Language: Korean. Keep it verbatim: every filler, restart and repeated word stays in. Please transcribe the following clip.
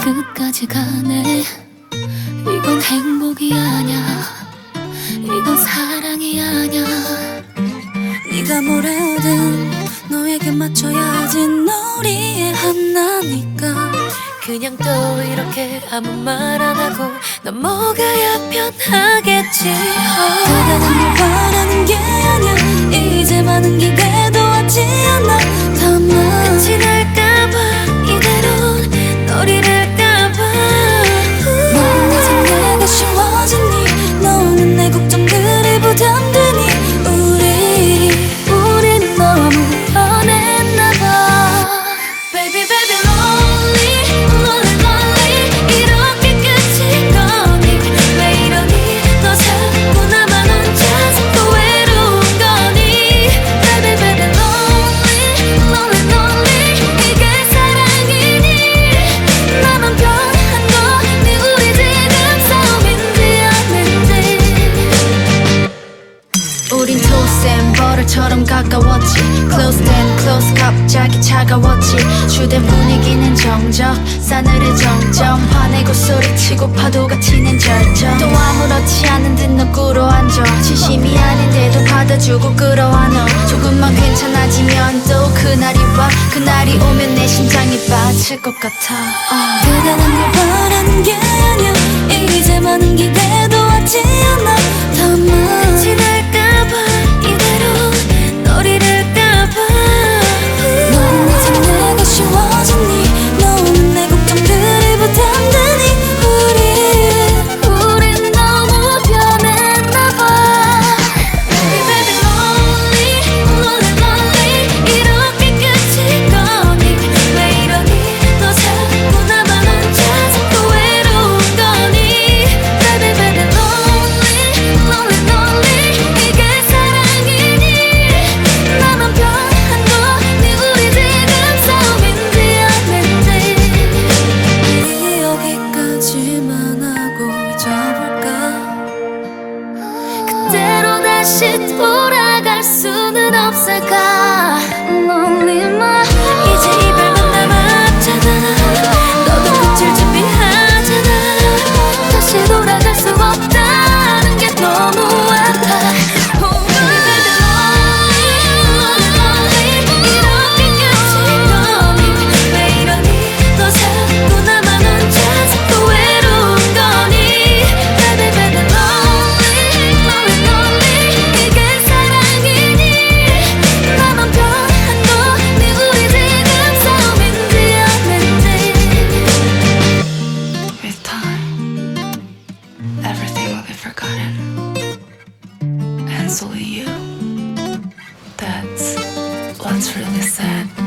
끝까지 가네. 이건 행복이 아냐, 이건 사랑이 아냐. 네가 뭐라든 너에게 맞춰야지. 놀이의 하나니까 그냥 또 이렇게 아무 말 안 하고 넘어가야 편하겠지. 대단한 걸 바라는 게 아니야. 이제 많은 기대도 하지 않아. 다만 끝이 날까봐 이대로 널 잃을까봐. 넌 이제 내가 쉬워지니. 너는 내 걱정들이 부담되니. 우리 우린 너무 변했나봐. Baby baby lonely lonely lonely. 이렇게 끝인 거니. 왜 이러니. 너 자꾸 나만 혼자서 또 외로운 거니. Baby baby lonely lonely lonely. 이게 사랑이니. 나만 변한 거니. 우리 지금 싸움인지 아닌지. 우린 토센 버릇처럼 가까웠지. Close then close 갑자기 차가웠지. 주된 분위기는 정적 싸늘해 점점. 화내고 소리치고 파도가 튀는 절정. 또 아무렇지 않은 듯 너 꿇어앉아. 진심이 아닌데도 받아주고 끌어와. 너 조금만 괜찮아지면 또 그날이 와. 그날이 오면 내 심장이 빠질 것 같아. uh. 대단한 걸 바라는 게 아니야. 이제 많은 기대도 하지 않아. 다만 끝이 날까봐 이대로 널 잃을까봐. 넌 이제 내가 쉬워지니. 너는 내 걱정들이 부담되니. 우리 우린 너무 변했나봐. Baby baby lonely lonely lonely. 이렇게 끝인 거니. 왜 이러니. 너 자꾸 나만 혼자서 또 외로운 거니. Baby baby lonely lonely lonely. 이게 사랑이니. 나만 변한 거니. 우리 지금 싸움인지 아닌지. 우리 여기까지만 하고 잊어볼까. 그대로 다시 돌아갈 수는 없을까. Lonely my 이제 이별만 남았잖아. 너도 끝을 준비하잖아. 다시 돌아갈 수 없다는 게 너무 아파. Oh baby lonely lonely. 이렇게 끝인 거니. 왜 이러니. 너 자꾸 나만 혼자서 또 외로운 거니. Baby baby lonely lonely lonely. 이게 사랑이니. 나만 변한 거니. 우리 지금 싸움인지 아닌지. With time, everything will be forgotten. And so will you. That's what's really sad.